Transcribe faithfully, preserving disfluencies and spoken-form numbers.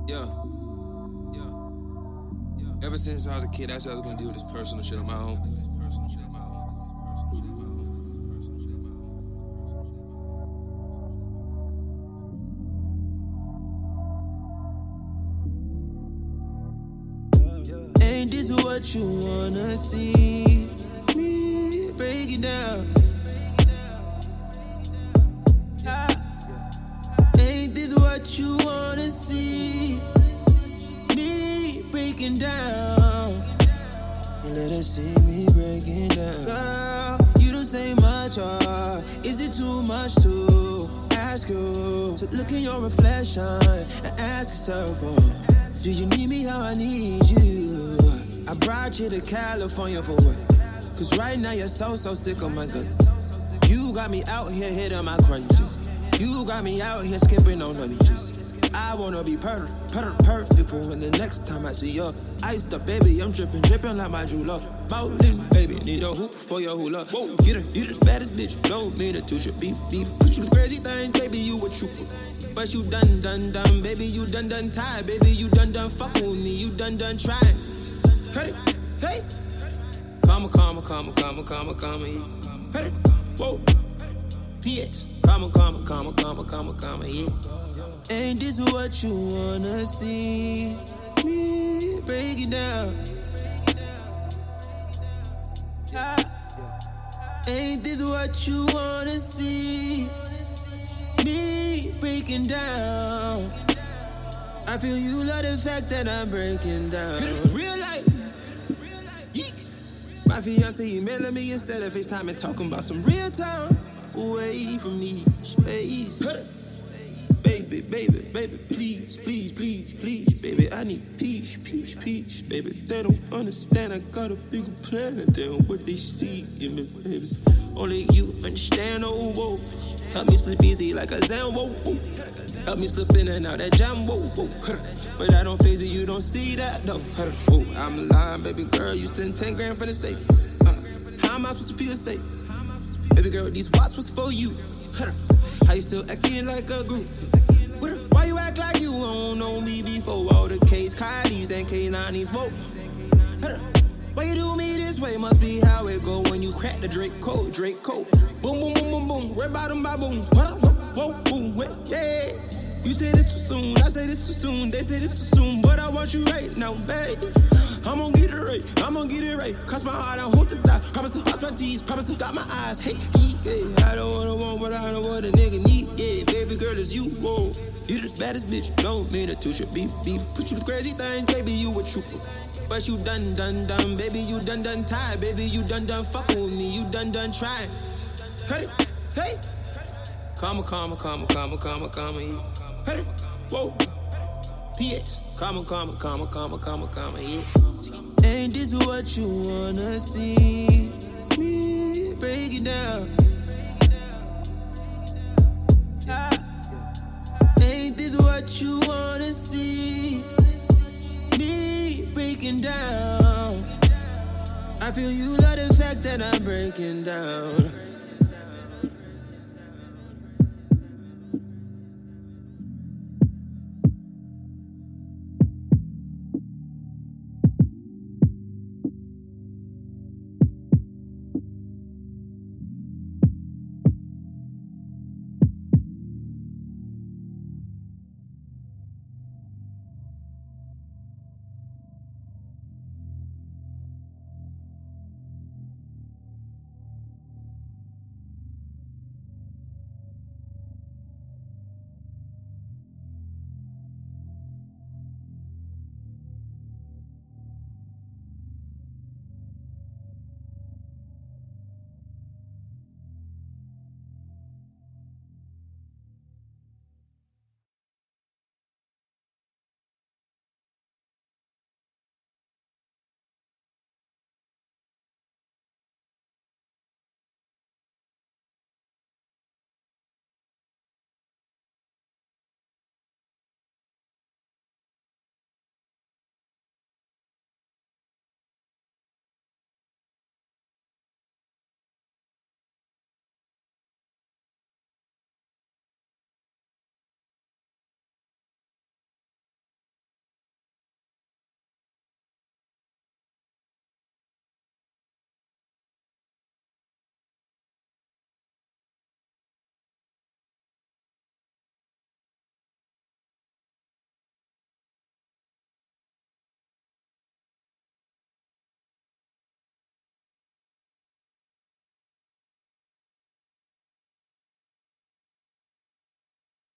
Yeah. Ever since I was a kid, I said I was gonna deal with this personal shit on my own. Ain't this what you wanna see? Me break it down. Ah. Ain't this what you wanna see? Me breaking down. You let us see me breaking down. Girl, you don't say much, or is it too much to ask you to look in your reflection and ask yourself, oh, do you need me how I need you? I brought you to California for what? Cause right now you're so, so sick of my guts. You got me out here hitting my crunches. You got me out here skipping on lunches. I wanna be perfect, perfect, perfect for when the next time I see you. Iced up, baby, I'm dripping, dripping like my jeweler. Bowling, baby, need a hoop for your hula. Whoa, get her, you the baddest bitch, don't mean it to you. Beep, beep, put you the crazy things, baby, you a trooper. But you done, done, done, baby, you done, done tired. Baby, you done, done fucking with me, you done, done trying. Hey, hey. Calma, calma, calma, calma, calma, calma, yeah. Hey, whoa. P X. Calma, calma, calma, calma, calma, calma, yeah. Ain't this what you wanna see? Me break it down. Ah. Ain't this what you wanna see? Me breaking down. I feel you love the fact that I'm breaking down. Real life. Yeek. My fiance emailing me instead of FaceTime and talking about some real time. Away from me, space. Baby, baby, baby, please, please, please, please, baby, I need peace, peace, peace, baby. They don't understand, I got a bigger plan than what they see in me, baby. Only you understand, oh, whoa. Help me sleep easy like a Zen, whoa, whoa. Help me slip in and out that jam, whoa, whoa. But I don't face it, you don't see that, no. Whoa, I'm lying, baby girl, you spend ten grand for the safe. Uh, how am I supposed to feel safe? Baby girl, these watch was for you. How you still acting like a group? Why you act like you don't know me before all the case Kylies and K nineties, whoa. Why you do me this way? Must be how it go when you crack the Drake code, Drake code. Boom, boom, boom, boom, boom, red bottom by booms. Whoa, boom, yeah. You say this too soon, I say this too soon. They say this too soon, but I want you right now, babe. I'm gon' get it right, I'm gon' get it right. Cross my heart, I hope to die. Promise to cross my T's, promise to dot my eyes. Hey, yeah, I don't wanna want what I don't want a nigga need. Yeah, baby girl, it's you, whoa. You the baddest bitch, don't mean it to you. Beep, beep, put you the crazy things, baby, you a trooper. But you done, done, done, baby, you done, done tired. Baby, you done, done fucking with me, you done, done trying. Hey, hey. Calma, calma, calma, calma, calma, calma, yeah. Hey, whoa. P X. Calma, calma, calma, calma, calma, calma, yeah. Ain't this what you wanna see? Me break it down. Ah. Ain't this what you wanna see? Me breaking down. I feel you love the fact that I'm breaking down.